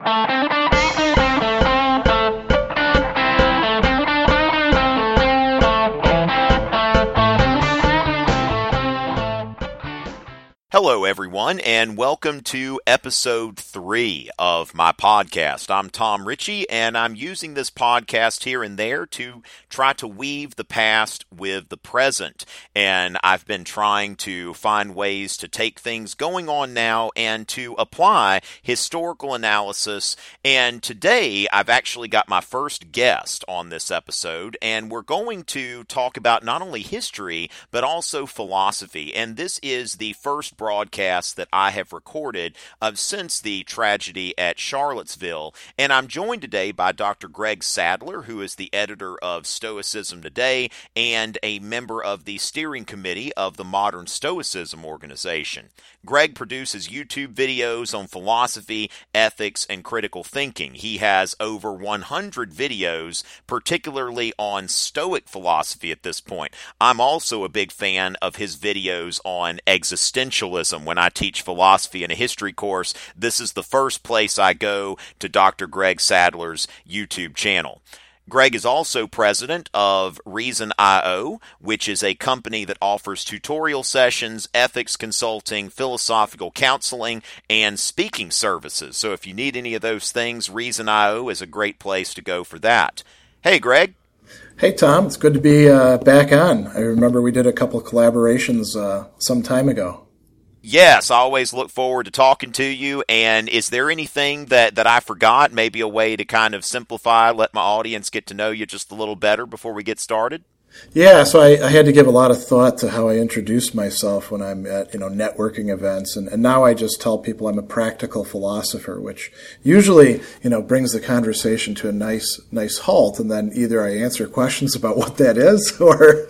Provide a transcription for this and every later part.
Hello, everyone, and welcome to episode 3 of my podcast. I'm Tom Ritchie, and I'm using this podcast here and there to try to weave the past with the present. And I've been trying to find ways to take things going on now and to apply historical analysis. And today, I've actually got my first guest on this episode, and we're going to talk about not only history, but also philosophy. And this is the first broadcast that I have recorded since the tragedy at Charlottesville. And I'm joined today by Dr. Greg Sadler, who is the editor of Stoicism Today and a member of the steering committee of the Modern Stoicism organization. Greg produces YouTube videos on philosophy, ethics, and critical thinking. He has over 100 videos, particularly on Stoic philosophy at this point. I'm also a big fan of his videos on existentialism. When I teach philosophy in a history course, this is the first place I go to Dr. Greg Sadler's YouTube channel. Greg is also president of Reason.io, which is a company that offers tutorial sessions, ethics consulting, philosophical counseling, and speaking services. So if you need any of those things, Reason.io is a great place to go for that. Hey, Greg. Hey, Tom. It's good to be back on. I remember we did a couple of collaborations some time ago. Yes, I always look forward to talking to you. And is there anything that I forgot? Maybe a way to kind of simplify, let my audience get to know you just a little better before we get started? Yeah, so I had to give a lot of thought to how I introduce myself when I'm at networking events, and now I just tell people I'm a practical philosopher, which usually brings the conversation to a nice halt, and then either I answer questions about what that is, or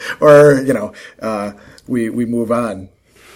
we move on.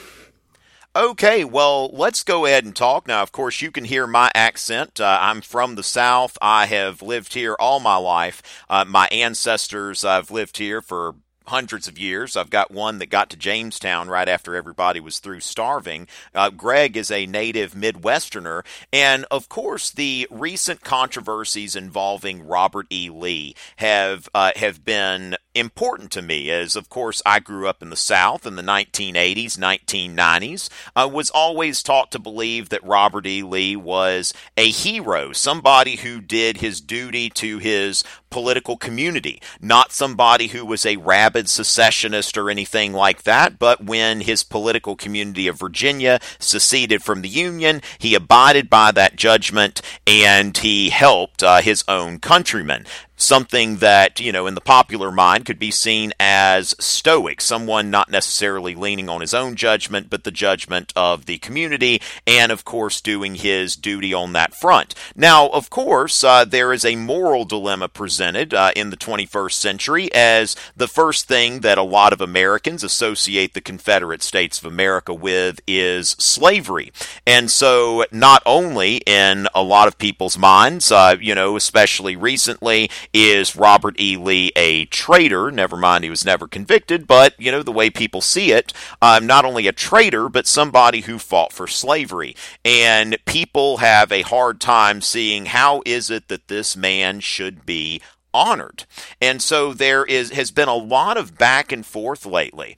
Okay, well, let's go ahead and talk. Now, of course, you can hear my accent. I'm from the South. I have lived here all my life. My ancestors, I've lived here for hundreds of years. I've got one that got to Jamestown right after everybody was through starving. Greg is a native Midwesterner. And, of course, the recent controversies involving Robert E. Lee have been important to me, as, of course, I grew up in the South in the 1980s, 1990s. I was always taught to believe that Robert E. Lee was a hero, somebody who did his duty to his political community, not somebody who was a rabid secessionist or anything like that, but when his political community of Virginia seceded from the Union, he abided by that judgment and he helped his own countrymen. Something that, in the popular mind could be seen as stoic, someone not necessarily leaning on his own judgment, but the judgment of the community, and of course doing his duty on that front. Now, of course, there is a moral dilemma presented in the 21st century, as the first thing that a lot of Americans associate the Confederate States of America with is slavery. And so, not only in a lot of people's minds, especially recently, is Robert E. Lee a traitor? Never mind, he was never convicted, but, the way people see it, not only a traitor, but somebody who fought for slavery. And people have a hard time seeing how is it that this man should be honored. And so there has been a lot of back and forth lately.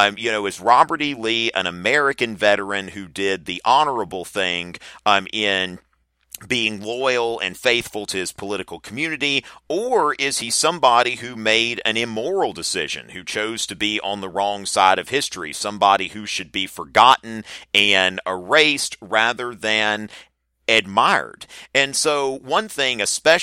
Is Robert E. Lee an American veteran who did the honorable thing in being loyal and faithful to his political community, or is he somebody who made an immoral decision, who chose to be on the wrong side of history, somebody who should be forgotten and erased rather than admired? And so one thing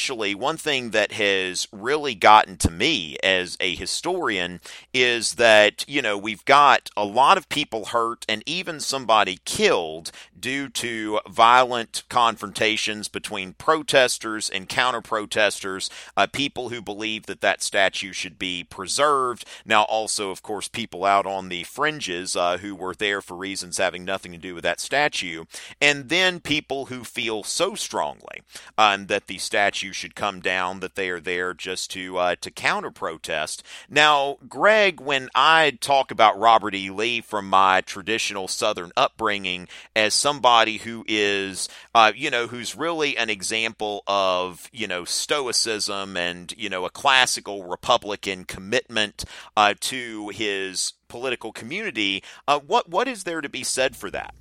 that has really gotten to me as a historian is that, we've got a lot of people hurt and even somebody killed due to violent confrontations between protesters and counter-protesters, people who believe that statue should be preserved. Now, also, of course, people out on the fringes who were there for reasons having nothing to do with that statue. And then people who feel so strongly that the statue should come down that they are there just to counter protest. Now, Greg, when I talk about Robert E. Lee from my traditional Southern upbringing as somebody who is, who's really an example of, stoicism and, a classical Republican commitment to his political community, what is there to be said for that?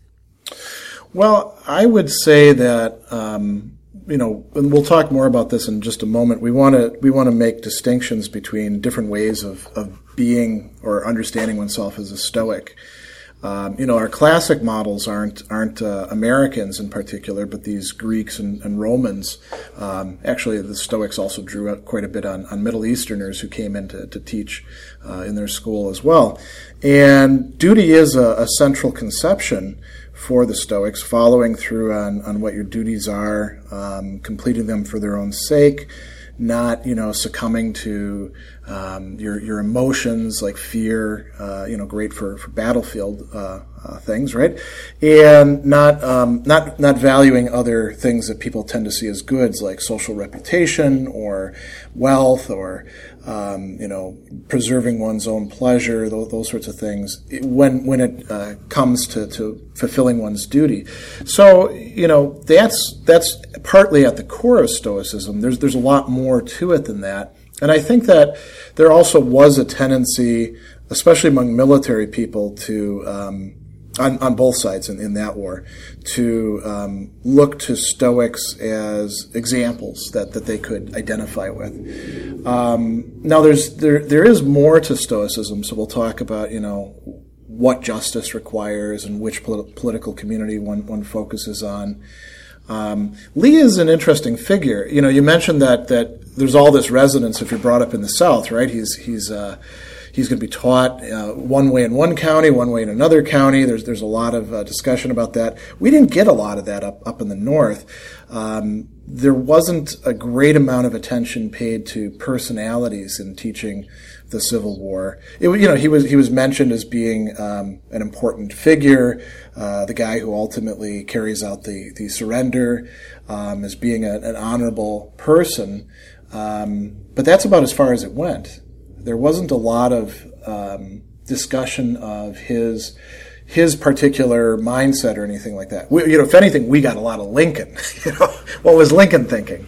Well, I would say that, and we'll talk more about this in just a moment. We want to make distinctions between different ways of being or understanding oneself as a Stoic. Our classic models aren't Americans in particular, but these Greeks and Romans. Actually, the Stoics also drew out quite a bit on Middle Easterners who came in to teach in their school as well. And duty is a central conception for the Stoics, following through on what your duties are, completing them for their own sake, not, succumbing to your emotions like fear, great for battlefield things, right? And not valuing other things that people tend to see as goods, like social reputation or wealth or preserving one's own pleasure, those sorts of things, when it comes to fulfilling one's duty. So, that's partly at the core of Stoicism. There's a lot more to it than that. And I think that there also was a tendency, especially among military people, to on both sides in that war, to look to Stoics as examples that they could identify with. Now, there is more to Stoicism, so we'll talk about what justice requires and which political community one focuses on. Lee is an interesting figure. You mentioned that there's all this resonance if you're brought up in the South, right? He's going to be taught one way in one county, one way in another county. There's a lot of discussion about that. We didn't get a lot of that up in the North. There wasn't a great amount of attention paid to personalities in teaching the Civil War. He was mentioned as being an important figure, the guy who ultimately carries out the surrender, as being an honorable person. But that's about as far as it went. There wasn't a lot of discussion of his particular mindset or anything like that. If anything, we got a lot of Lincoln. What was Lincoln thinking?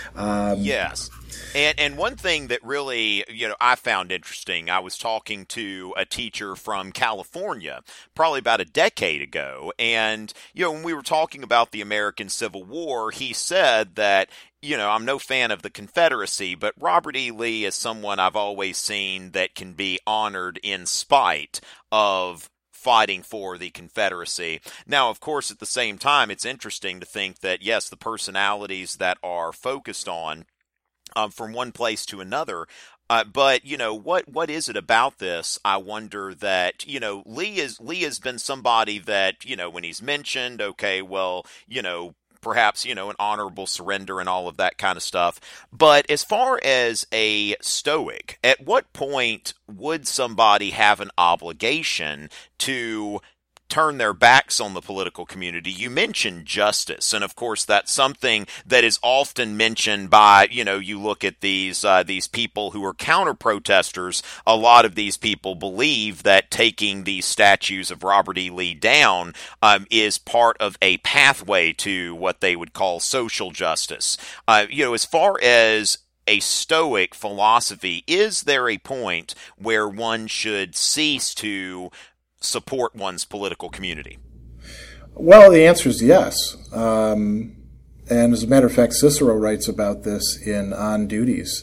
Yes. And one thing that really, I found interesting, I was talking to a teacher from California probably about a decade ago, and, when we were talking about the American Civil War, he said that, I'm no fan of the Confederacy, but Robert E. Lee is someone I've always seen that can be honored in spite of fighting for the Confederacy. Now, of course, at the same time, it's interesting to think that, yes, the personalities that are focused on from one place to another. But what is it about this? I wonder that Lee has been somebody that when he's mentioned, okay, well, perhaps an honorable surrender and all of that kind of stuff. But as far as a Stoic, at what point would somebody have an obligation to turn their backs on the political community? You mentioned justice, and of course that's something that is often mentioned by, you look at these people who are counter-protesters. A lot of these people believe that taking these statues of Robert E. Lee down is part of a pathway to what they would call social justice. As far as a Stoic philosophy, is there a point where one should cease to support one's political community? Well, the answer is yes. And as a matter of fact, Cicero writes about this in On Duties.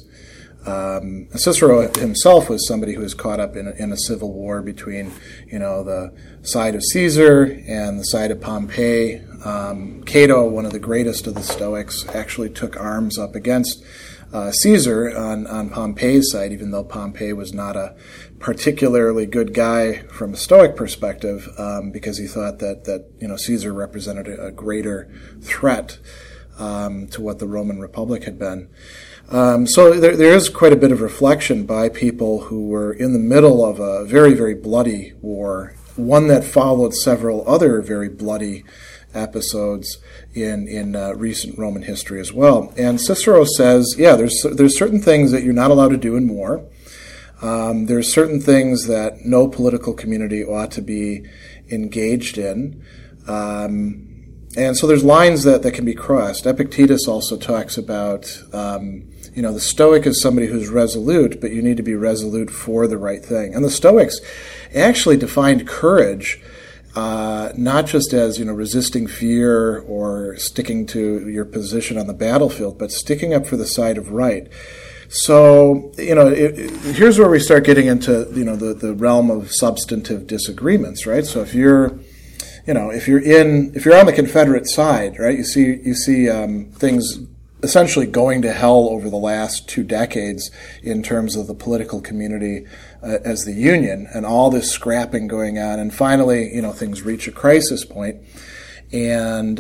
Cicero himself was somebody who was caught up in a civil war between, the side of Caesar and the side of Pompey. Cato, one of the greatest of the Stoics, actually took arms up against Caesar on Pompey's side, even though Pompey was not a particularly good guy from a Stoic perspective, because he thought that Caesar represented a greater threat to what the Roman Republic had been. So there is quite a bit of reflection by people who were in the middle of a very, very bloody war, one that followed several other very bloody episodes in recent Roman history as well. And Cicero says, yeah, there's certain things that you're not allowed to do in war. There's certain things that no political community ought to be engaged in. And so there's lines that can be crossed. Epictetus also talks about, the Stoic is somebody who's resolute, but you need to be resolute for the right thing. And the Stoics actually defined courage not just as, resisting fear or sticking to your position on the battlefield, but sticking up for the side of right. So, here's where we start getting into, the realm of substantive disagreements, right? So if you're on the Confederate side, right, you see things essentially going to hell over the last 2 decades in terms of the political community as the Union, and all this scrapping going on, and finally, things reach a crisis point, and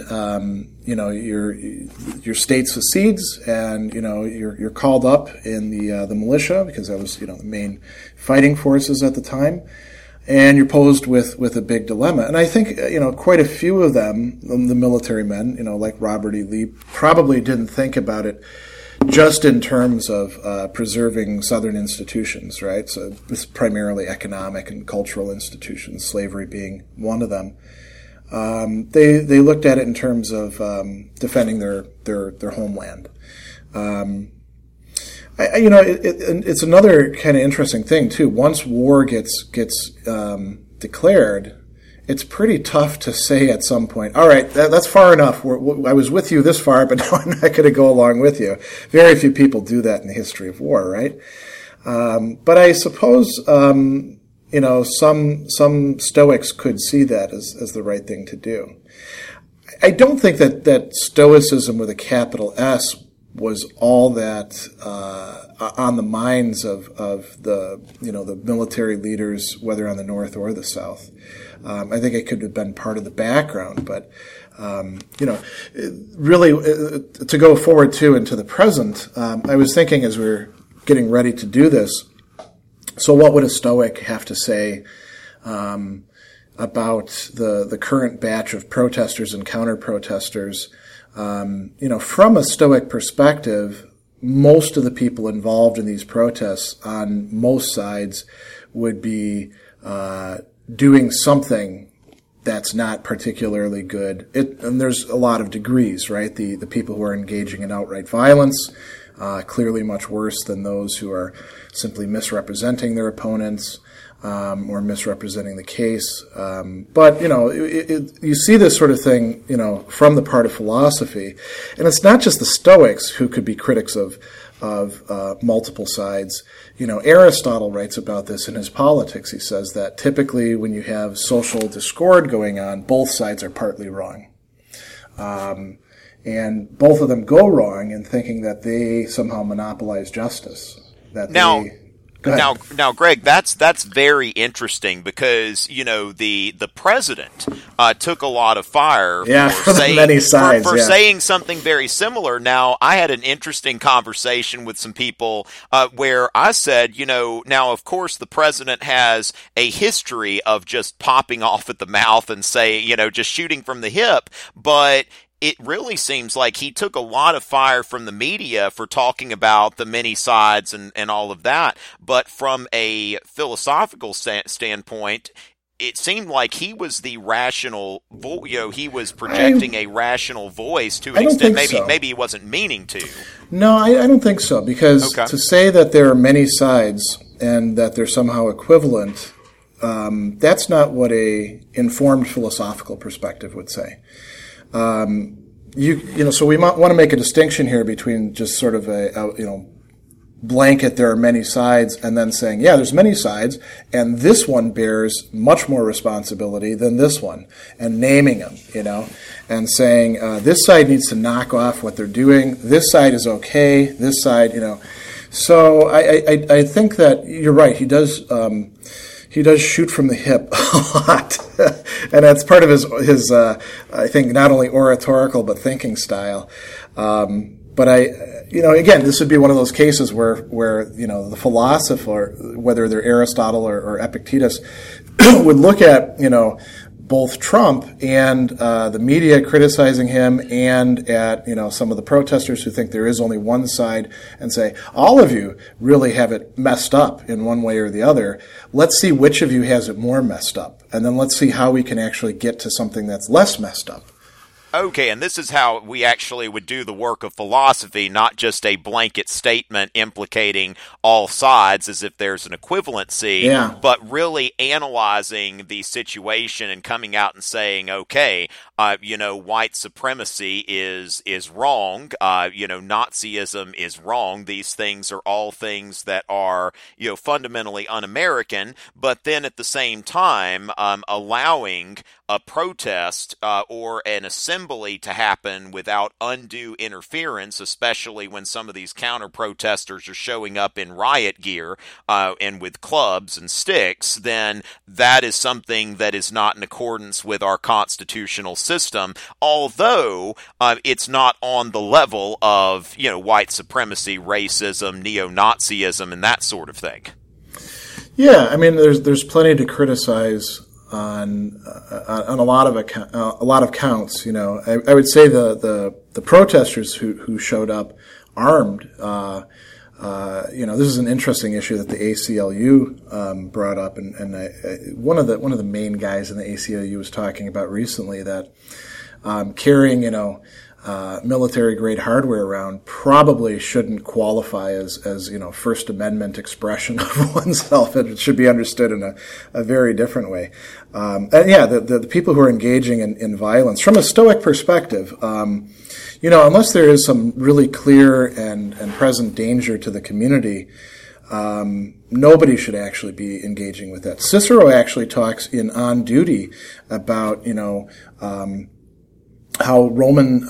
your state secedes, and you're called up in the militia, because that was the main fighting forces at the time. And you're posed with a big dilemma. And I think, quite a few of them, the military men, like Robert E. Lee, probably didn't think about it just in terms of preserving Southern institutions, right? So it's primarily economic and cultural institutions, slavery being one of them. They looked at it in terms of defending their homeland. It's another kind of interesting thing too. Once war gets declared, it's pretty tough to say at some point, all right, that's far enough. I was with you this far, but now I'm not going to go along with you. Very few people do that in the history of war, right? But I suppose some Stoics could see that as the right thing to do. I don't think that Stoicism with a capital S was all that on the minds of the the military leaders, whether on the North or the South. I think it could have been part of the background, but really to go forward too into the present, I was thinking as we were getting ready to do this. So, what would a Stoic have to say about the current batch of protesters and counter-protesters? From a Stoic perspective, most of the people involved in these protests on most sides would be doing something that's not particularly good. And there's a lot of degrees, right? The people who are engaging in outright violence, clearly much worse than those who are simply misrepresenting their opponents. Or misrepresenting the case. But, you see this sort of thing, from the part of philosophy. And it's not just the Stoics who could be critics of multiple sides. Aristotle writes about this in his Politics. He says that typically when you have social discord going on, both sides are partly wrong. And both of them go wrong in thinking that they somehow monopolize justice. Now, Greg, that's very interesting because the president took a lot of fire for many sides, for saying something very similar. Now, I had an interesting conversation with some people where I said, now of course the president has a history of just popping off at the mouth and just shooting from the hip, but it really seems like he took a lot of fire from the media for talking about the many sides and all of that. But from a philosophical standpoint, it seemed like he was the rational, he was projecting a rational voice to an extent. Maybe he wasn't meaning to. No, I don't think so, because to say that there are many sides and that they're somehow equivalent, that's not what a informed philosophical perspective would say. So we might want to make a distinction here between just sort of a blanket, there are many sides, and then saying, yeah, there's many sides, and this one bears much more responsibility than this one, and naming them, and saying, this side needs to knock off what they're doing, this side is okay, this side, So I think that you're right, he does shoot from the hip a lot. And that's part of his I think, not only oratorical but thinking style. But again, this would be one of those cases where the philosopher, whether they're Aristotle or Epictetus, would look at, both Trump and the media criticizing him, and at some of the protesters who think there is only one side, and say, all of you really have it messed up in one way or the other. Let's see which of you has it more messed up, and then let's see how we can actually get to something that's less messed up. Okay, and this is how we actually would do the work of philosophy, not just a blanket statement implicating all sides as if there's an equivalency, but really analyzing the situation and coming out and saying, okay, white supremacy is wrong, Nazism is wrong. These things are all things that are, fundamentally un-American, but then at the same time, allowing a protest or an assembly to happen without undue interference, especially when some of these counter-protesters are showing up in riot gear and with clubs and sticks, then that is something that is not in accordance with our constitutional system, although it's not on the level of, white supremacy, racism, neo-Nazism, and that sort of thing. Yeah, I mean, there's plenty to criticize on a lot of counts. I would say the protesters who showed up armed. This is an interesting issue that the ACLU brought up, and one of the main guys in the ACLU was talking about recently that carrying military-grade hardware around probably shouldn't qualify as First Amendment expression of oneself. It should be understood in a very different way. The people who are engaging in violence, from a Stoic perspective, unless there is some really clear and present danger to the community, nobody should actually be engaging with that. Cicero actually talks in On Duty about, how Roman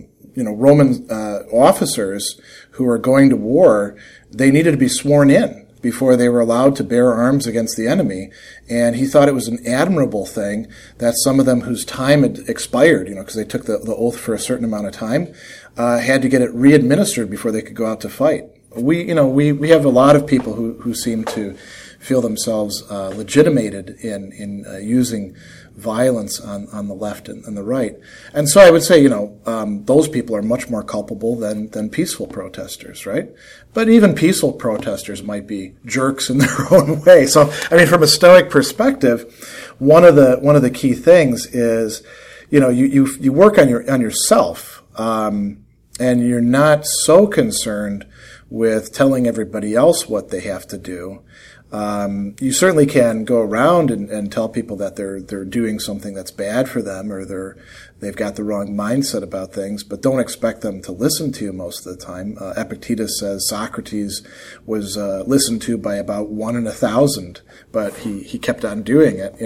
officers who are going to war, they needed to be sworn in before they were allowed to bear arms against the enemy. And he thought it was an admirable thing that some of them whose time had expired, because they took the oath for a certain amount of time, had to get it re-administered before they could go out to fight. We have a lot of people who seem to feel themselves legitimated in using violence on the left and the right. And so I would say, those people are much more culpable than peaceful protesters, right? But even peaceful protesters might be jerks in their own way. So, I mean, from a Stoic perspective, one of the key things is, you work on yourself, and you're not so concerned with telling everybody else what they have to do. You certainly can go around and tell people that they're doing something that's bad for them, or they've got the wrong mindset about things, but don't expect them to listen to you most of the time. Epictetus says Socrates was listened to by about 1 in 1,000, but he kept on doing it.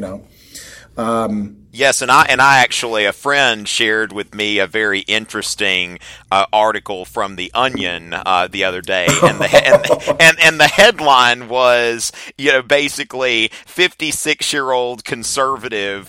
Yes, and I actually, a friend shared with me a very interesting article from The Onion the other day, and the headline was, basically 56-year-old conservative.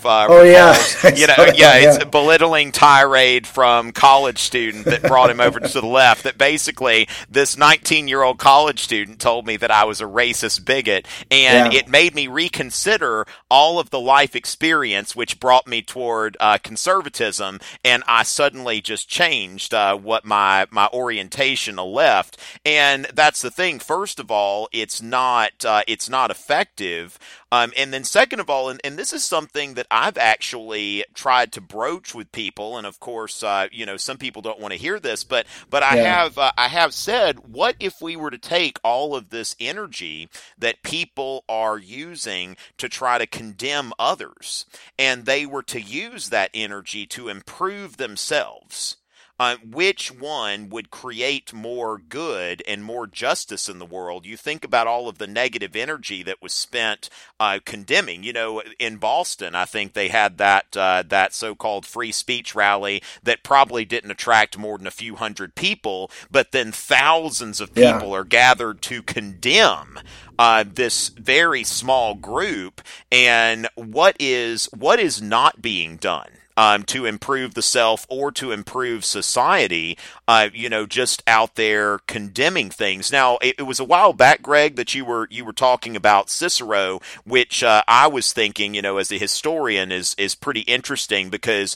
It's a belittling tirade from college student that brought him over to the left. That basically this 19-year-old college student told me that I was a racist bigot, and it made me reconsider all of the life experience which brought me toward conservatism, and I suddenly just changed what my orientation left. And that's the thing. First of all, it's not effective. And then second of all, and this is something that I've actually tried to broach with people, and of course, some people don't want to hear this, but I have said, what if we were to take all of this energy that people are using to try to condemn others, and they were to use that energy to improve themselves? Which one would create more good and more justice in the world? You think about all of the negative energy that was spent condemning. In Boston, I think they had that so-called free speech rally that probably didn't attract more than a few hundred people, but then thousands of people are gathered to condemn this very small group. And what is not being done? to improve the self or to improve society, just out there condemning things. Now, it was a while back, Greg, that you were talking about Cicero, which I was thinking, as a historian, is pretty interesting because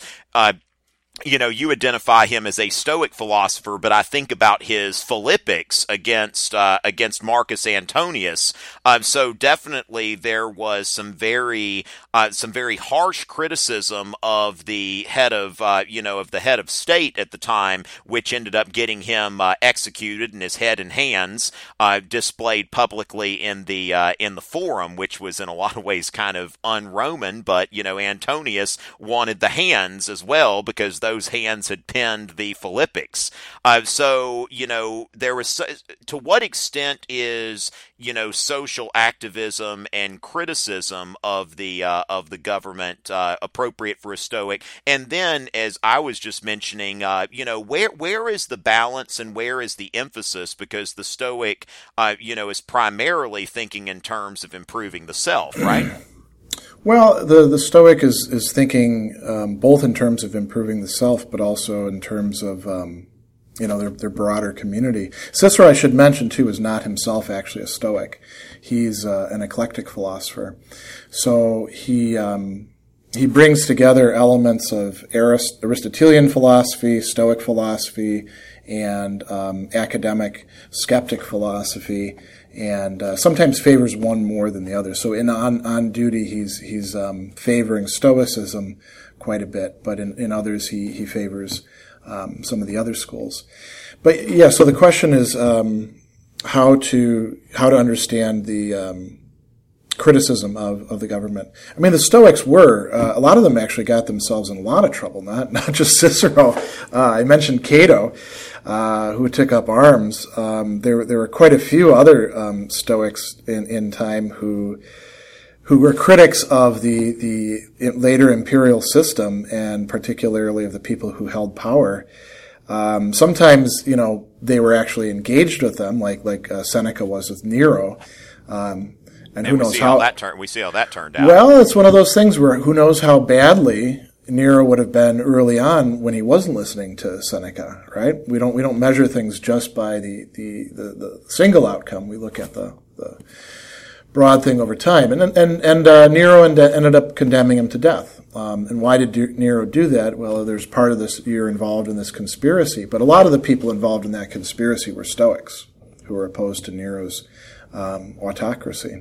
you identify him as a Stoic philosopher, but I think about his Philippics against Marcus Antonius. So definitely there was some very harsh criticism of the head of the head of state at the time, which ended up getting him executed and his head and hands displayed publicly in the Forum, which was in a lot of ways kind of un-Roman. But Antonius wanted the hands as well because those hands had penned the Philippics. So there was, to what extent is social activism and criticism of the government appropriate for a Stoic? And then, as I was just mentioning, where is the balance and where is the emphasis? Because the Stoic, is primarily thinking in terms of improving the self, right? Well, the Stoic is thinking both in terms of improving the self, but also in terms of their broader community. Cicero, I should mention too, is not himself actually a Stoic. He's an eclectic philosopher, so he brings together elements of Aristotelian philosophy, Stoic philosophy, and academic skeptic philosophy, and sometimes favors one more than the other. So on duty, he's favoring Stoicism quite a bit, but in others he favors some of the other schools. But yeah, so the question is how to understand the criticism of the government. I mean, the Stoics were a lot of them actually got themselves in a lot of trouble. Not just Cicero. I mentioned Cato, who took up arms. There were quite a few other Stoics in time who were critics of the later imperial system, and particularly of the people who held power. Sometimes, they were actually engaged with them, like Seneca was with Nero. And who knows how we see how that turned out. Well, it's one of those things where who knows how badly Nero would have been early on when he wasn't listening to Seneca, right? We don't measure things just by the single outcome. We look at the broad thing over time. And Nero ended up condemning him to death. And why did Nero do that? Well, there's part of this, you're involved in this conspiracy, but a lot of the people involved in that conspiracy were Stoics who were opposed to Nero's autocracy.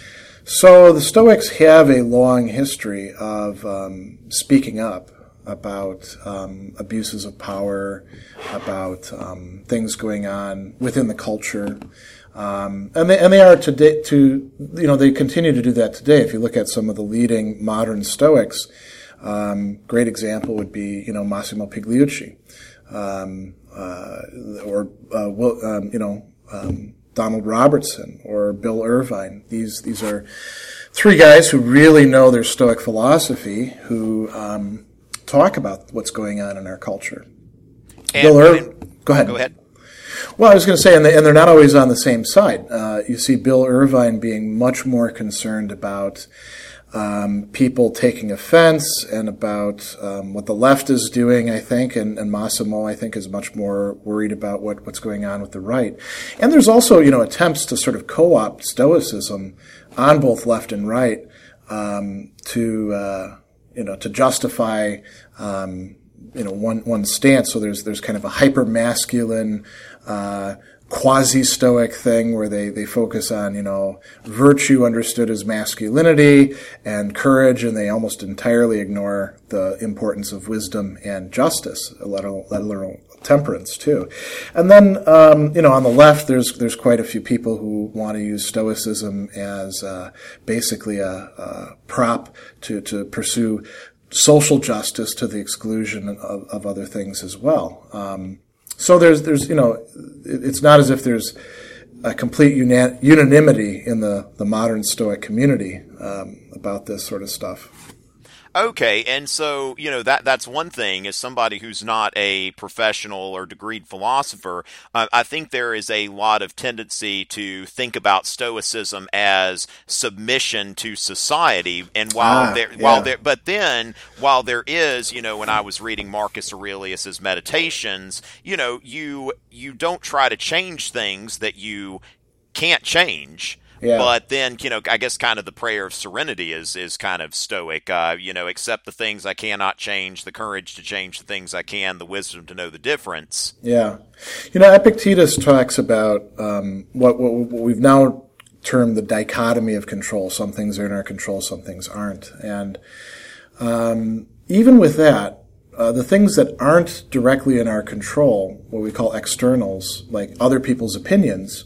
So the Stoics have a long history of speaking up about abuses of power, about things going on within the culture, and they are today. They continue to do that today. If you look at some of the leading modern Stoics, great example would be Massimo Pigliucci, Donald Robertson or Bill Irvine. These are three guys who really know their Stoic philosophy, who talk about what's going on in our culture. Go ahead. Well, I was going to say, and they're not always on the same side. You see Bill Irvine being much more concerned about people taking offense and about what the left is doing, I think, and Massimo, I think, is much more worried about what's going on with the right. And there's also, attempts to sort of co-opt Stoicism on both left and right to justify one stance. So there's kind of a hyper-masculine quasi-Stoic thing where they focus on, virtue understood as masculinity and courage, and they almost entirely ignore the importance of wisdom and justice, let alone temperance too. And then, on the left, there's quite a few people who want to use Stoicism as basically a prop to pursue social justice to the exclusion of other things as well. So there's it's not as if there's a complete unanimity in the modern Stoic community about this sort of stuff. Okay, and so, that's one thing. As somebody who's not a professional or degreed philosopher, I think there is a lot of tendency to think about Stoicism as submission to society. And Yeah. while there is, when I was reading Marcus Aurelius's Meditations, you don't try to change things that you can't change. Yeah. But then, I guess kind of the prayer of serenity is kind of stoic. Accept the things I cannot change, the courage to change the things I can, the wisdom to know the difference. Yeah. Epictetus talks about what we've now termed the dichotomy of control. Some things are in our control, some things aren't. And even with that, the things that aren't directly in our control, what we call externals, like other people's opinions,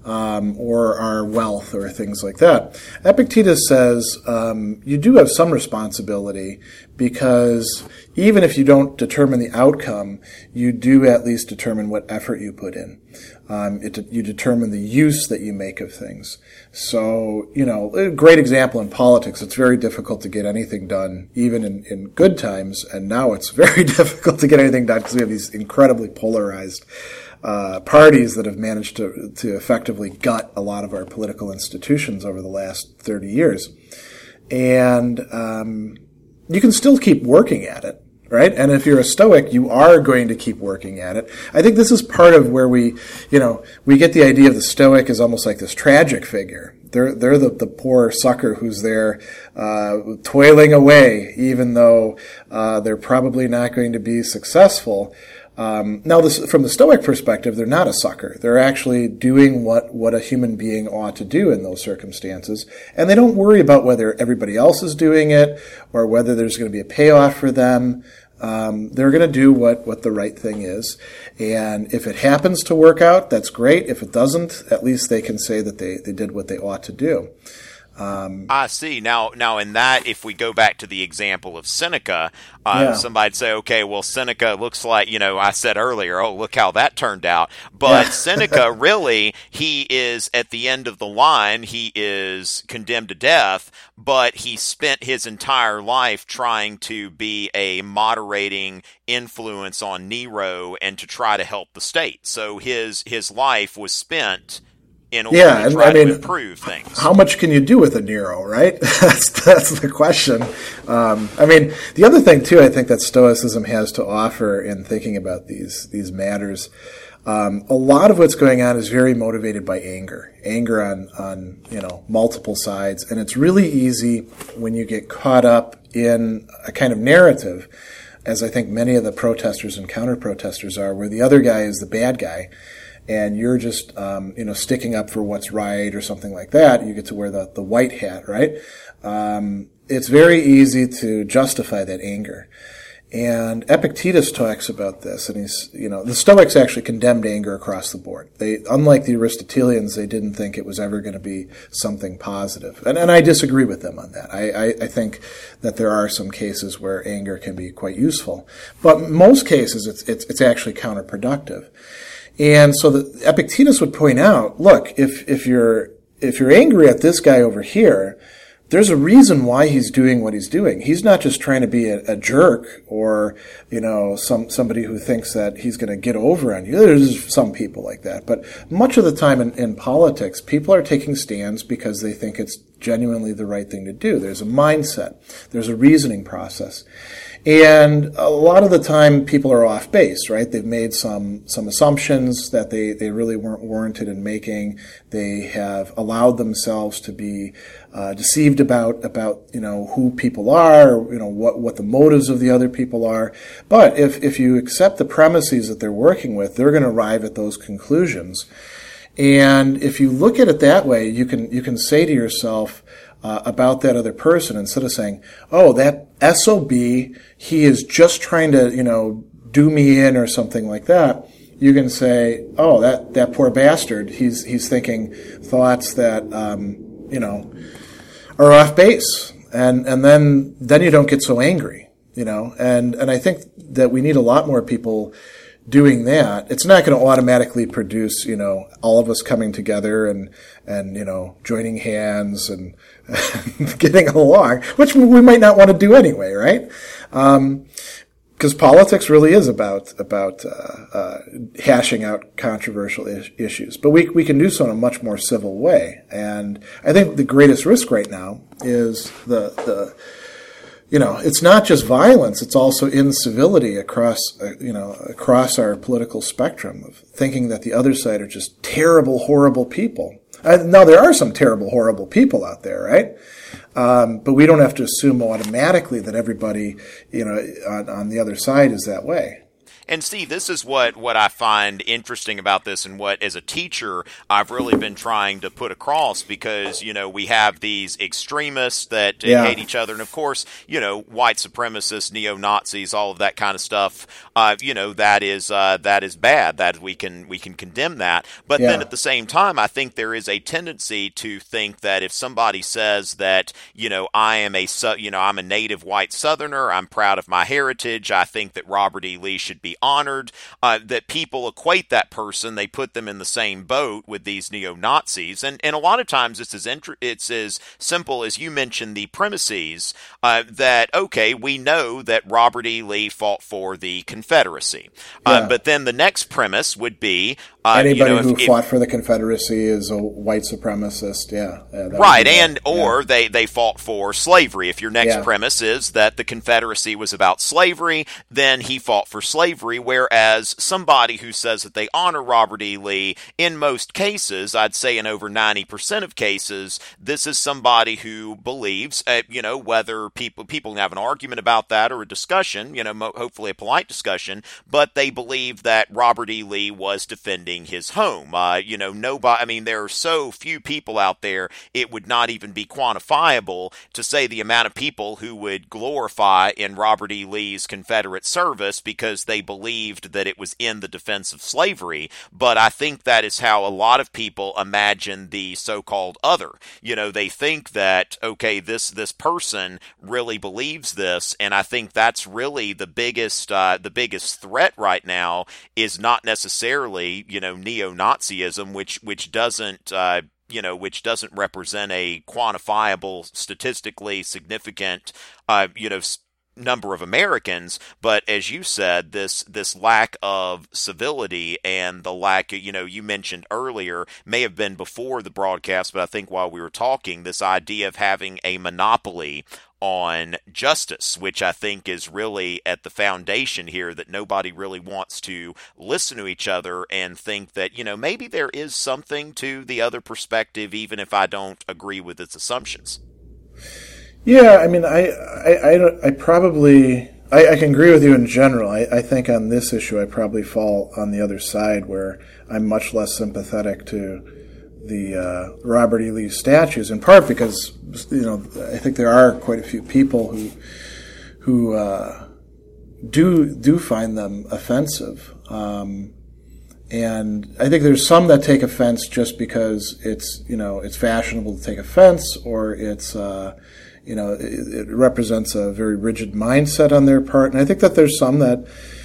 or our wealth or things like that. Epictetus says you do have some responsibility because even if you don't determine the outcome, you do at least determine what effort you put in. You determine the use that you make of things. So, a great example in politics, it's very difficult to get anything done, even in good times, and now it's very difficult to get anything done because we have these incredibly polarized parties that have managed to effectively gut a lot of our political institutions over the last 30 years. And you can still keep working at it, right? And if you're a Stoic, you are going to keep working at it. I think this is part of where we get the idea of the Stoic as almost like this tragic figure. They're the poor sucker who's there toiling away, even though they're probably not going to be successful. Now, from the Stoic perspective, they're not a sucker. They're actually doing what a human being ought to do in those circumstances. And they don't worry about whether everybody else is doing it or whether there's going to be a payoff for them. They're going to do what the right thing is. And if it happens to work out, that's great. If it doesn't, at least they can say that they did what they ought to do. I see. Now, in that, if we go back to the example of Seneca, somebody'd say, okay, well, Seneca looks like, I said earlier, oh, look how that turned out. But Seneca, really, he is at the end of the line. He is condemned to death, but he spent his entire life trying to be a moderating influence on Nero and to try to help the state. So his life was spent in order to try to improve things. How much can you do with a Nero, right? that's the question. The other thing, too, I think that Stoicism has to offer in thinking about these matters, a lot of what's going on is very motivated by anger on multiple sides. And it's really easy when you get caught up in a kind of narrative, as I think many of the protesters and counter-protesters are, where the other guy is the bad guy, and you're just, sticking up for what's right or something like that. You get to wear the white hat, right? It's very easy to justify that anger. And Epictetus talks about this, and the Stoics actually condemned anger across the board. They, unlike the Aristotelians, they didn't think it was ever going to be something positive. And I disagree with them on that. I think that there are some cases where anger can be quite useful. But in most cases, it's actually counterproductive. And so Epictetus would point out, look, if you're angry at this guy over here, there's a reason why he's doing what he's doing. He's not just trying to be a jerk or, somebody who thinks that he's going to get over on you. There's some people like that. But much of the time in politics, people are taking stands because they think it's genuinely the right thing to do. There's a mindset. There's a reasoning process. And a lot of the time, people are off base, right? They've made some assumptions that they really weren't warranted in making. They have allowed themselves to be deceived about who people are, what the motives of the other people are. But if you accept the premises that they're working with, they're going to arrive at those conclusions. And if you look at it that way, you can say to yourself, about that other person, instead of saying, oh, that SOB, he is just trying to, do me in or something like that, you can say, oh, that poor bastard, he's thinking thoughts that, are off base. And then you don't get so angry, and I think that we need a lot more people doing that, it's not going to automatically produce, all of us coming together and joining hands and getting along, which we might not want to do anyway, right? Because politics really is about hashing out controversial issues, but we can do so in a much more civil way. And I think the greatest risk right now is it's not just violence; it's also incivility across our political spectrum of thinking that the other side are just terrible, horrible people. Now there are some terrible, horrible people out there, right? But we don't have to assume automatically that everybody, on the other side is that way. And Steve, this is what I find interesting about this, and what, as a teacher, I've really been trying to put across, because, we have these extremists that hate each other, and of course, white supremacists, neo-Nazis, all of that kind of stuff, that is bad, that we can condemn that. But then at the same time, I think there is a tendency to think that if somebody says that, I'm a native white Southerner, I'm proud of my heritage, I think that Robert E. Lee should be honored, that people equate that person, they put them in the same boat with these neo-Nazis, and a lot of times it's as simple as you mentioned the premises, that, okay, we know that Robert E. Lee fought for the Confederacy, but then the next premise would be anybody who fought for the Confederacy is a white supremacist, right, they fought for slavery. If your next premise is that the Confederacy was about slavery, then he fought for slavery, whereas somebody who says that they honor Robert E. Lee, in most cases, I'd say in over 90% of cases, this is somebody who believes, whether people can have an argument about that or a discussion, hopefully a polite discussion, but they believe that Robert E. Lee was defending his home. There are so few people out there, it would not even be quantifiable to say the amount of people who would glorify in Robert E. Lee's Confederate service because they believed that it was in the defense of slavery. But I think that is how a lot of people imagine the so-called other. They think that, okay, this person really believes this, and I think that's really the biggest threat right now is not necessarily, neo-Nazism, which doesn't represent a quantifiable, statistically significant, number of Americans, but as you said, this lack of civility and the lack of, you mentioned earlier, may have been before the broadcast, but I think while we were talking, this idea of having a monopoly on justice, which I think is really at the foundation here, that nobody really wants to listen to each other and think that, maybe there is something to the other perspective, even if I don't agree with its assumptions. Yeah, I probably can agree with you in general. I think on this issue I probably fall on the other side, where I'm much less sympathetic to the Robert E. Lee statues, in part because I think there are quite a few people who do find them offensive, and I think there's some that take offense just because it's fashionable to take offense, or it's it represents a very rigid mindset on their part. And I think that there's some that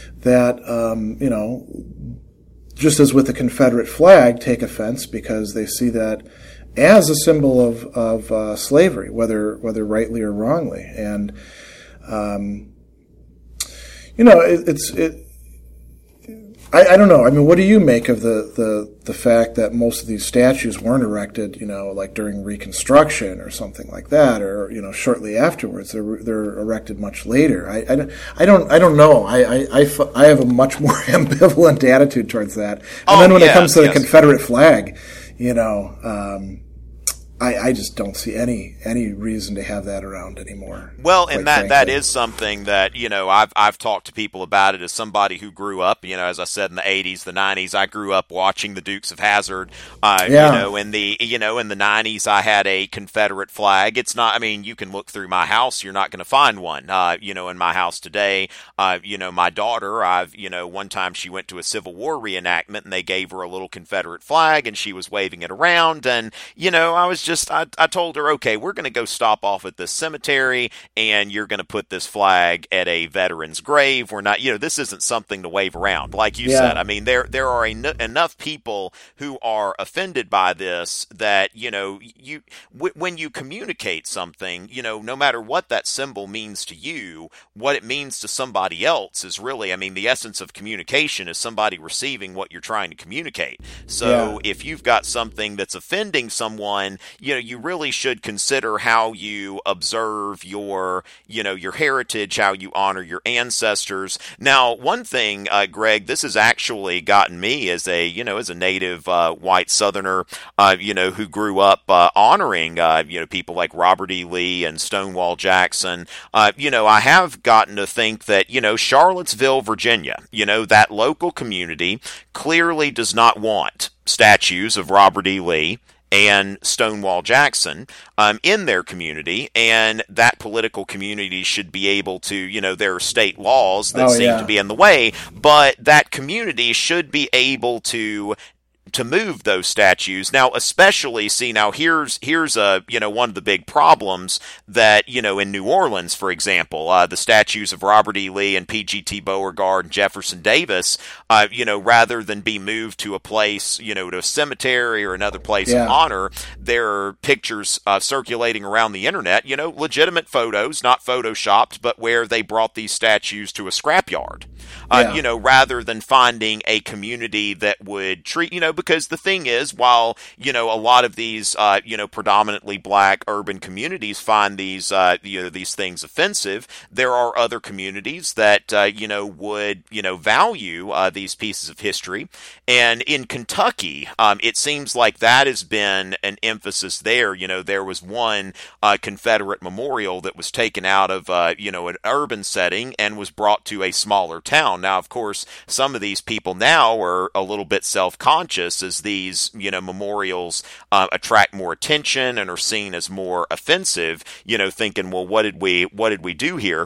just as with the Confederate flag, take offense because they see that as a symbol of slavery, whether rightly or wrongly. And I don't know. What do you make of the fact that most of these statues weren't erected, like during Reconstruction or something like that, or shortly afterwards? They're erected much later. I don't know. I have a much more ambivalent attitude towards that. And then when it comes to the Confederate flag, I just don't see any reason to have that around anymore. Well, and that is something that, I've talked to people about it as somebody who grew up, as I said, in the 80s, the 90s. I grew up watching the Dukes of Hazzard. In the 90s I had a Confederate flag. It's not, you can look through my house, you're not going to find one. In my house today, my daughter, one time she went to a Civil War reenactment and they gave her a little Confederate flag and she was waving it around, and I was I told her, okay, we're going to go stop off at this cemetery, and you're going to put this flag at a veteran's grave. We're not, this isn't something to wave around, like you said. I mean, there are enough people who are offended by this that when you communicate something, no matter what that symbol means to you, what it means to somebody else is really, I mean, the essence of communication is somebody receiving what you're trying to communicate. So if you've got something that's offending someone, you really should consider how you observe your heritage, how you honor your ancestors. Now, one thing, Greg, this has actually gotten me as a native white Southerner, who grew up honoring, people like Robert E. Lee and Stonewall Jackson. I have gotten to think that, Charlottesville, Virginia, that local community clearly does not want statues of Robert E. Lee and Stonewall Jackson in their community, and that political community should be able to, there are state laws that seem to be in the way, but that community should be able to move those statues. Now, especially, here's one of the big problems that, in New Orleans, for example, the statues of Robert E. Lee and P.G.T. Beauregard and Jefferson Davis, rather than be moved to a place, to a cemetery or another place of honor, there are pictures circulating around the internet, legitimate photos, not photoshopped, but where they brought these statues to a scrapyard, rather than finding a community that would treat, because the thing is, while, a lot of these, predominantly black urban communities find these, these things offensive, there are other communities that, would, value these pieces of history. And in Kentucky, it seems like that has been an emphasis there. There was one Confederate memorial that was taken out of, an urban setting and was brought to a smaller town. Now, of course, some of these people now are a little bit self-conscious as these, memorials attract more attention and are seen as more offensive, thinking, well, what did we do here?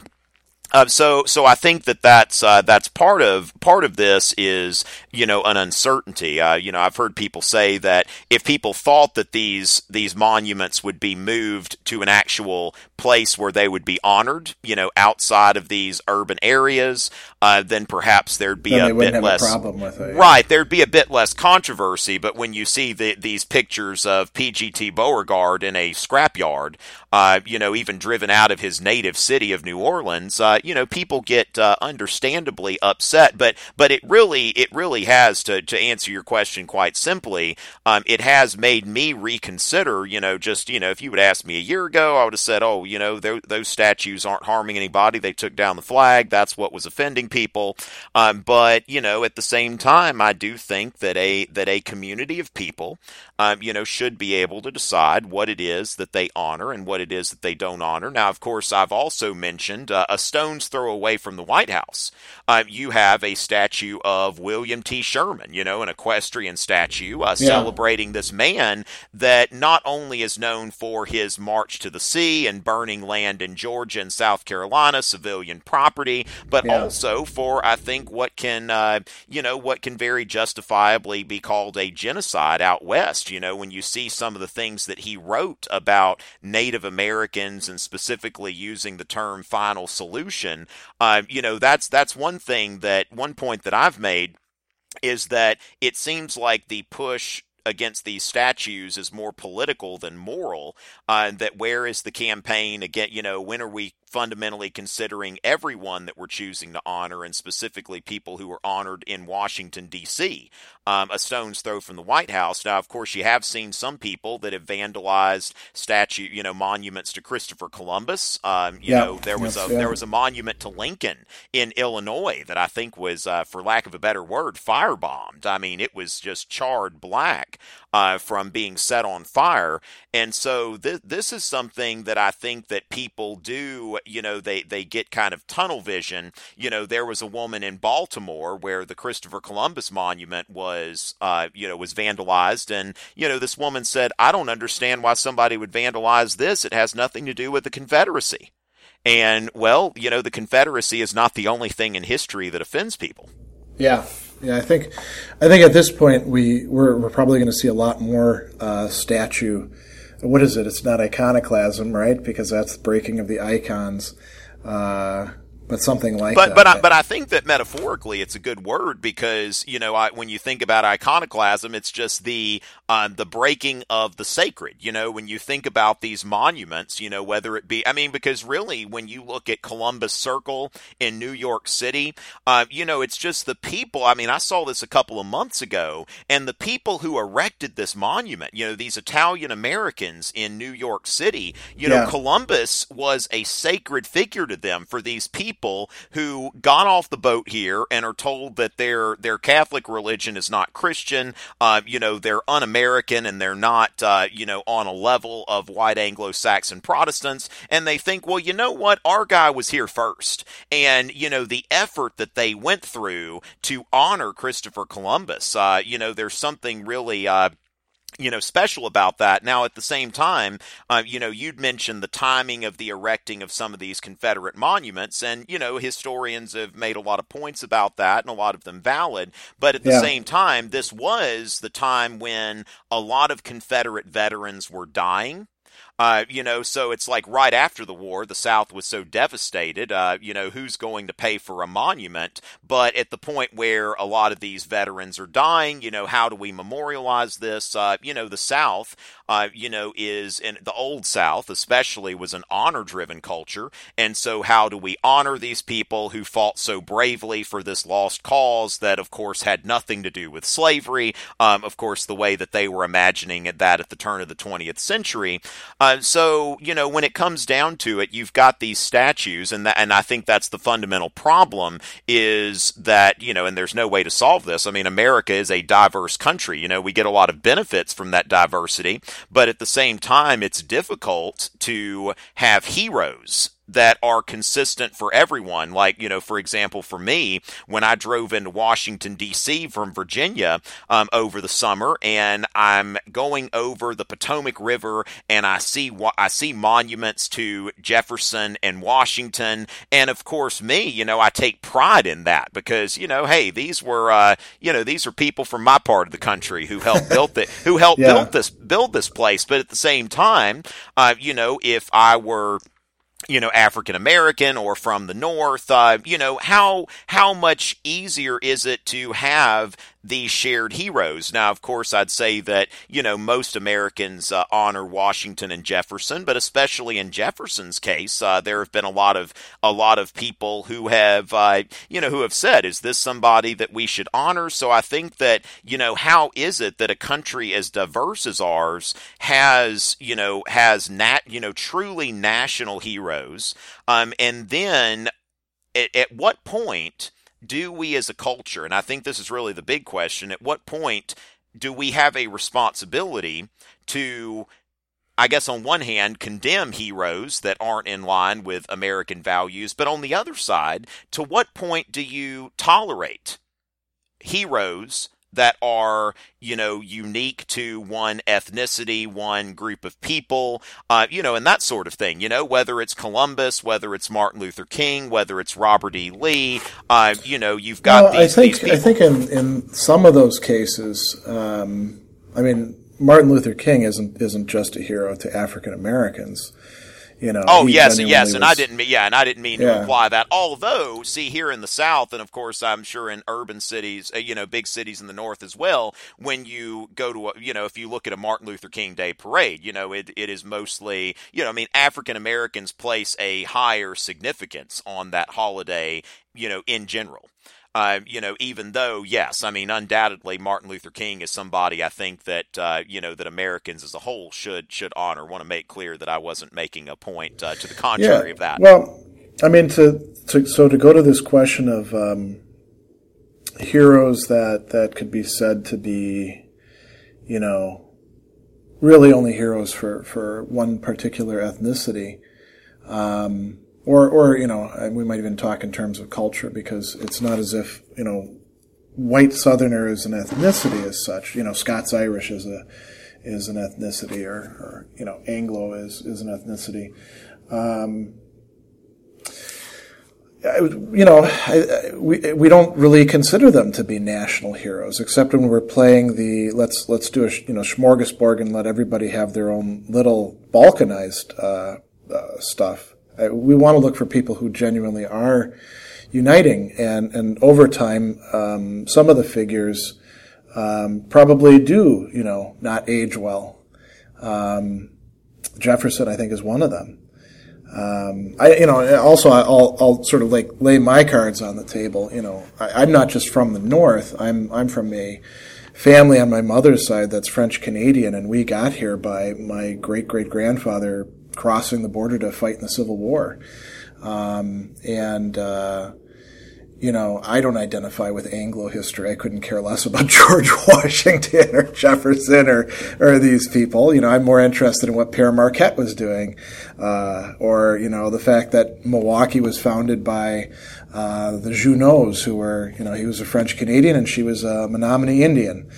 So I think that's part of this is, an uncertainty. I've heard people say that if people thought that these monuments would be moved to an actual place where they would be honored, outside of these urban areas, then perhaps there'd be a bit less problem with it. Right, there'd be a bit less controversy. But when you see these pictures of P.G.T. Beauregard in a scrapyard, even driven out of his native city of New Orleans, people get understandably upset. But it really has, to answer your question quite simply, it has made me reconsider. If you would ask me a year ago, I would have said, those statues aren't harming anybody. They took down the flag. That's what was offending people. But at the same time, I do think that a community of people, should be able to decide what it is that they honor and what it is that they don't honor. Now, of course, I've also mentioned a stone's throw away from the White House. You have a statue of William T. Sherman, an equestrian statue celebrating this man that not only is known for his march to the sea and burning land in Georgia and South Carolina, civilian property, but also for, I think, what can very justifiably be called a genocide out west. When you see some of the things that he wrote about Native Americans and specifically using the term final solution, that's one point that I've made is that it seems like the push against these statues is more political than moral, that where is the campaign again, when are we fundamentally considering everyone that we're choosing to honor, and specifically people who were honored in Washington, D.C., a stone's throw from the White House. Now, of course, you have seen some people that have vandalized monuments to Christopher Columbus. There was a monument to Lincoln in Illinois that I think was, for lack of a better word, firebombed. I mean, it was just charred black from being set on fire. And so this is something that I think that people do, they get kind of tunnel vision. There was a woman in Baltimore where the Christopher Columbus monument was vandalized. And, this woman said, I don't understand why somebody would vandalize this. It has nothing to do with the Confederacy. And, well, the Confederacy is not the only thing in history that offends people. Yeah. I think at this point we're probably going to see a lot more statue what is it? It's not iconoclasm, right? Because that's the breaking of the icons. But something like that. But I think that metaphorically it's a good word because, when you think about iconoclasm, it's just the breaking of the sacred. When you think about these monuments, whether it be, because really when you look at Columbus Circle in New York City, it's just the people. I saw this a couple of months ago, and the people who erected this monument, these Italian Americans in New York City, Columbus was a sacred figure to them for these people who got off the boat here and are told that their Catholic religion is not Christian, they're un-American and they're not, on a level of white Anglo-Saxon Protestants, and they think, well, you know what, our guy was here first, and, the effort that they went through to honor Christopher Columbus, there's something really, special about that. Now, at the same time, you'd mentioned the timing of the erecting of some of these Confederate monuments, and, historians have made a lot of points about that, and a lot of them valid, but at the same time, this was the time when a lot of Confederate veterans were dying. So it's like right after the war, the South was so devastated, who's going to pay for a monument? But at the point where a lot of these veterans are dying, how do we memorialize this? The South, is in the old South, especially, was an honor-driven culture. And so how do we honor these people who fought so bravely for this lost cause that, of course, had nothing to do with slavery? Of course, the way that they were imagining that at the turn of the 20th century. So, when it comes down to it, you've got these statues, and I think that's the fundamental problem is that, and there's no way to solve this. America is a diverse country. We get a lot of benefits from that diversity, but at the same time, it's difficult to have heroes that are consistent for everyone. Like, for example, for me, when I drove into Washington, D.C. from Virginia over the summer, and I'm going over the Potomac River, and I see monuments to Jefferson and Washington, and of course me, I take pride in that because, hey, these were, these are people from my part of the country who helped build it, who helped build this place. But at the same time, if I were African American or from the North, how much easier is it to have these shared heroes? Now, of course, I'd say that, most Americans honor Washington and Jefferson, but especially in Jefferson's case, there have been a lot of people who have, who have said, is this somebody that we should honor? So I think that, how is it that a country as diverse as ours has truly national heroes? And then at what point do we as a culture, and I think this is really the big question, at what point do we have a responsibility to, I guess on one hand, condemn heroes that aren't in line with American values, but on the other side, to what point do you tolerate heroes that are, unique to one ethnicity, one group of people, and that sort of thing, whether it's Columbus, whether it's Martin Luther King, whether it's Robert E. Lee, you've got these people. I think in some of those cases, Martin Luther King isn't just a hero to African Americans. Yes, and I didn't mean to imply that. Although, see, here in the South, and of course, I'm sure in urban cities, big cities in the North as well, when you go to, if you look at a Martin Luther King Day parade, it is mostly, African Americans place a higher significance on that holiday, in general. Even though, yes, undoubtedly Martin Luther King is somebody I think that, that Americans as a whole should honor. I want to make clear that I wasn't making a point to the contrary of that. Well, to go to this question of heroes that could be said to be, really only heroes for one particular ethnicity, Or we might even talk in terms of culture because it's not as if, white Southerner is an ethnicity as such. Scots Irish is an ethnicity or Anglo is an ethnicity. we don't really consider them to be national heroes, except when we're playing the let's do a smorgasbord and let everybody have their own little balkanized stuff. We want to look for people who genuinely are uniting, and over time, some of the figures probably do not age well. Jefferson, I think, is one of them. I'll sort of like lay my cards on the table. I'm not just from the North. I'm from a family on my mother's side that's French Canadian, and we got here by my great great grandfather crossing the border to fight in the Civil War. I don't identify with Anglo history. I couldn't care less about George Washington or Jefferson or these people. I'm more interested in what Pere Marquette was doing, or the fact that Milwaukee was founded by the Junots, who were, he was a French Canadian and she was a Menominee Indian.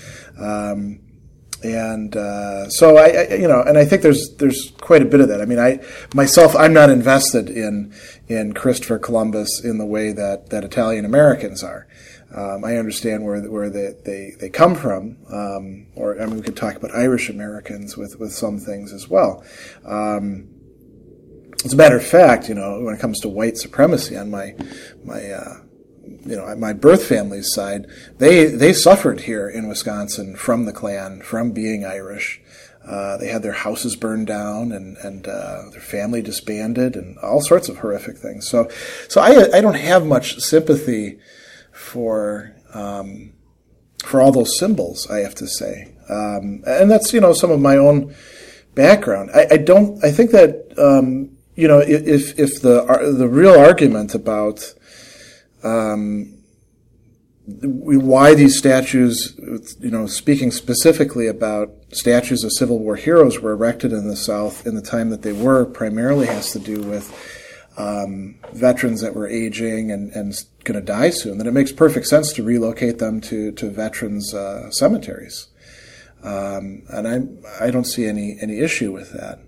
So I think there's quite a bit of that. I mean, I'm not invested in Christopher Columbus in the way that Italian Americans are. I understand where they come from, we could talk about Irish Americans with some things as well. As a matter of fact, when it comes to white supremacy on my birth family's side, they suffered here in Wisconsin from the Klan, from being Irish. They had their houses burned down and their family disbanded and all sorts of horrific things. So I don't have much sympathy for all those symbols, I have to say. And that's, some of my own background. I think that, if the real argument about why these statues, speaking specifically about statues of Civil War heroes were erected in the South in the time that they were, primarily has to do with veterans that were aging and going to die soon, then it makes perfect sense to relocate them to veterans' cemeteries. And I don't see any issue with that,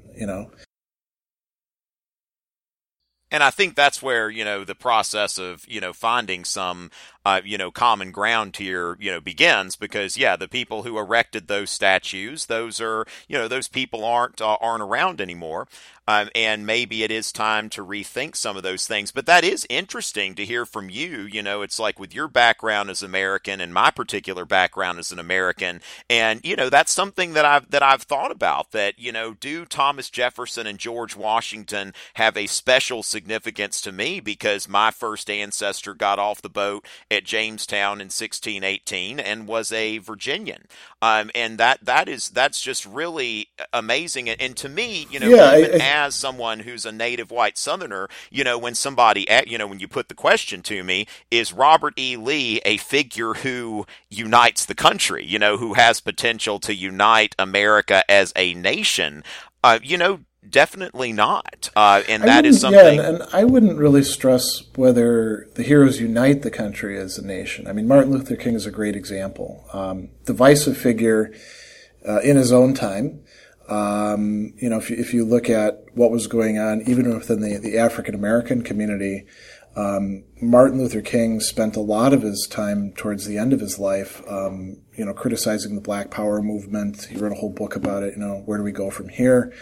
And I think that's where, the process of, finding some, common ground here, begins, because, the people who erected those statues, those are, those people aren't around anymore. And maybe it is time to rethink some of those things. But that is interesting to hear from you. It's like with your background as American and my particular background as an American. And, that's something that I've thought about, that, do Thomas Jefferson and George Washington have a special significance to me because my first ancestor got off the boat at Jamestown in 1618 and was a Virginian. And that's just really amazing. And to me, as someone who's a native white Southerner, when somebody, when you put the question to me, is Robert E. Lee a figure who unites the country, who has potential to unite America as a nation? Definitely not. And that is something. Yeah, and I wouldn't really stress whether the heroes unite the country as a nation. I mean, Martin Luther King is a great example. Divisive figure in his own time. If you look at what was going on, even within the African American community, Martin Luther King spent a lot of his time towards the end of his life, criticizing the Black Power movement. He wrote a whole book about it. Where do we go from here?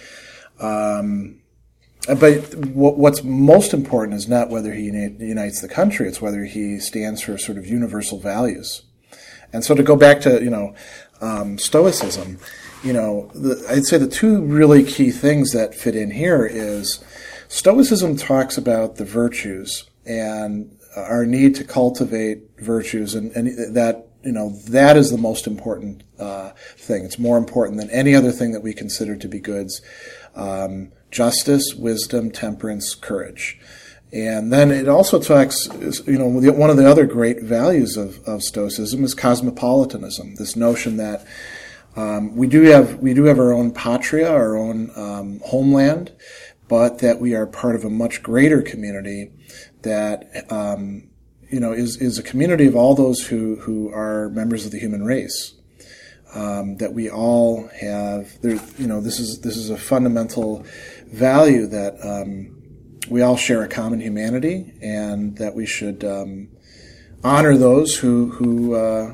But what's most important is not whether he unites the country; it's whether he stands for sort of universal values. And so, to go back to Stoicism. I'd say the two really key things that fit in here is Stoicism talks about the virtues and our need to cultivate virtues, and that that is the most important thing. It's more important than any other thing that we consider to be goods. Justice, wisdom, temperance, courage. And then it also talks, one of the other great values of Stoicism is cosmopolitanism, this notion that we do have our own patria, our own homeland, but that we are part of a much greater community that is a community of all those who are members of the human race. That we all have. This is a fundamental value that we all share a common humanity, and that we should honor those who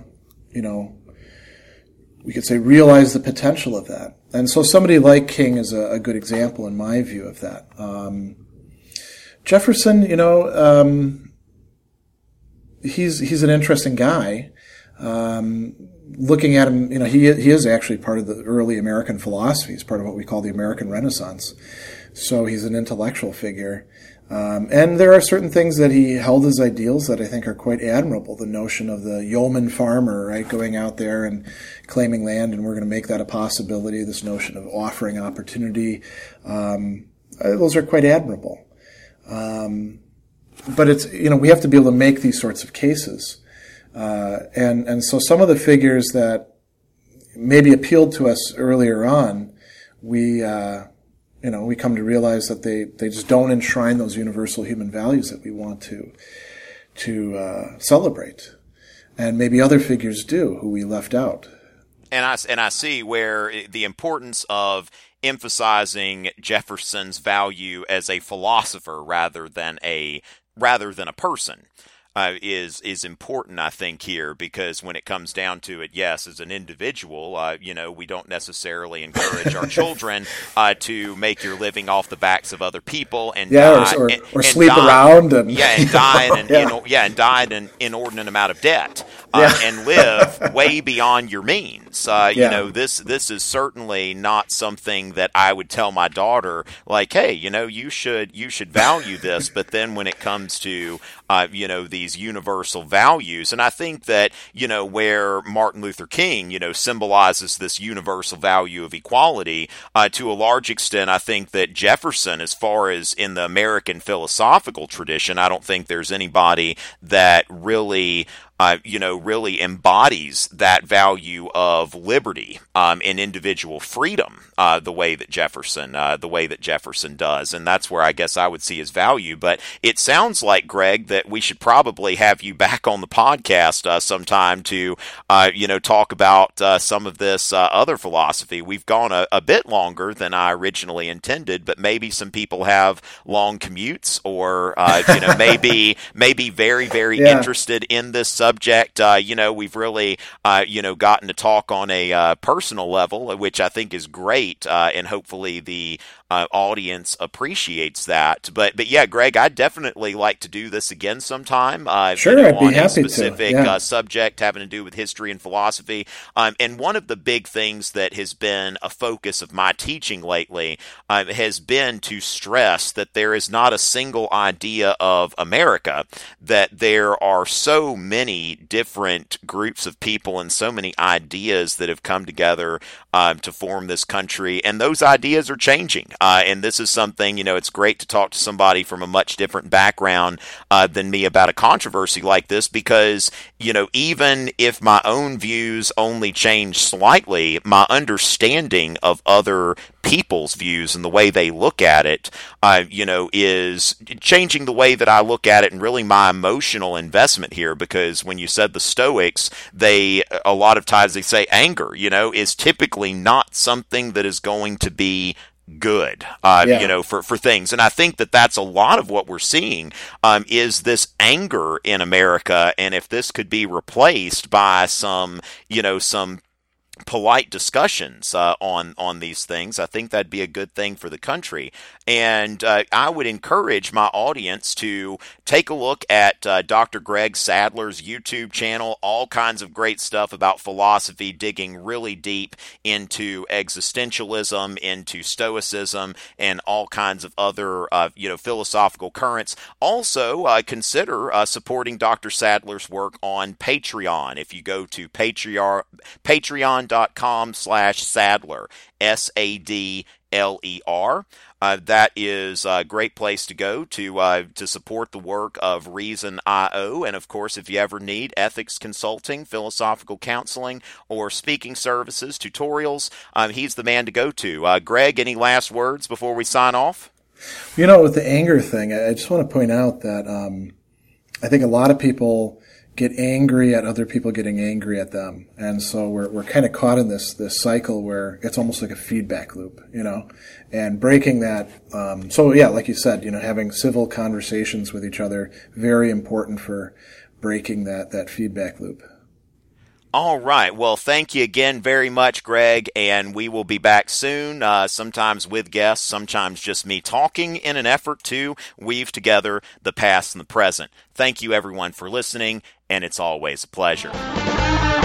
we could say realize the potential of that. And so somebody like King is a good example in my view of that. Jefferson, he's an interesting guy. Looking at him, he is actually part of the early American philosophy. He's part of what we call the American Renaissance. So he's an intellectual figure. And there are certain things that he held as ideals that I think are quite admirable. The notion of the yeoman farmer, right, going out there and claiming land, and we're going to make that a possibility. This notion of offering opportunity, those are quite admirable. But it's, we have to be able to make these sorts of cases. And so some of the figures that maybe appealed to us earlier on, we come to realize that they just don't enshrine those universal human values that we want to celebrate. And maybe other figures do, who we left out. And I see where the importance of emphasizing Jefferson's value as a philosopher rather than a person. Is important, I think, here, because when it comes down to it, yes, as an individual, we don't necessarily encourage our children to make your living off the backs of other people and sleep around and die an inordinate amount of debt and live way beyond your means. This is certainly not something that I would tell my daughter, like, hey, you should value this, but then when it comes to these universal values. And I think that, where Martin Luther King, symbolizes this universal value of equality, to a large extent, I think that Jefferson, as far as in the American philosophical tradition, I don't think there's anybody that really embodies that value of liberty and individual freedom the way that Jefferson does, and that's where I guess I would see his value. But it sounds like, Greg, that we should probably have you back on the podcast sometime to talk about some of this other philosophy. We've gone a bit longer than I originally intended, but maybe some people have long commutes, or maybe very, very interested in this subject. We've really, gotten to talk on a personal level, which I think is great, and hopefully the audience appreciates that. But yeah, Greg, I'd definitely like to do this again sometime. Sure, I'd be happy to. Specific subject having to do with history and philosophy. And one of the big things that has been a focus of my teaching lately has been to stress that there is not a single idea of America, that there are so many different groups of people and so many ideas that have come together to form this country, and those ideas are changing. And this is something, it's great to talk to somebody from a much different background than me about a controversy like this, because, even if my own views only change slightly, my understanding of other people's views and the way they look at it, is changing the way that I look at it, and really my emotional investment here. Because when you said the Stoics, a lot of times they say anger, is typically not something that is going to be good, for things. And I think that that's a lot of what we're seeing, is this anger in America. And if this could be replaced by some polite discussions on these things, I think that'd be a good thing for the country. And I would encourage my audience to take a look at Dr. Greg Sadler's YouTube channel. All kinds of great stuff about philosophy, digging really deep into existentialism, into Stoicism, and all kinds of other philosophical currents. Also, consider supporting Dr. Sadler's work on Patreon. If you go to patreon.com/Sadler, SADLER. That is a great place to go to support the work of Reason.io. And of course, if you ever need ethics consulting, philosophical counseling, or speaking services, tutorials, he's the man to go to. Greg, any last words before we sign off? With the anger thing, I just want to point out that I think a lot of people get angry at other people getting angry at them. And so we're kind of caught in this cycle where it's almost like a feedback loop, and breaking that. So yeah, like you said, having civil conversations with each other, very important for breaking that feedback loop. All right. Well, thank you again very much, Greg, and we will be back soon, sometimes with guests, sometimes just me talking in an effort to weave together the past and the present. Thank you, everyone, for listening, and it's always a pleasure.